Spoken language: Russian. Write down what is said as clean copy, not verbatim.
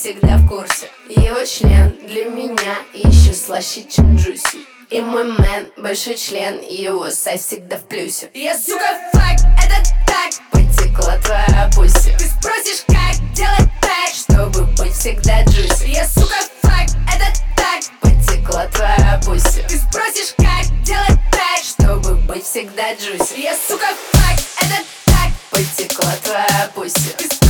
всегда в курсе. Его член для меня еще слаще, чем джуси. И мой мэн большой член, его сайз всегда в плюсе. Я, сука, фак, это так потекла твоя пуся. Ты спросишь, как делать так, чтобы быть всегда джуси. Я, сука, фак, это так потекла твоя пуся. Ты спросишь, как делать так, чтобы быть всегда джуси. Я, сука, фак, это так потекла твоя пуся.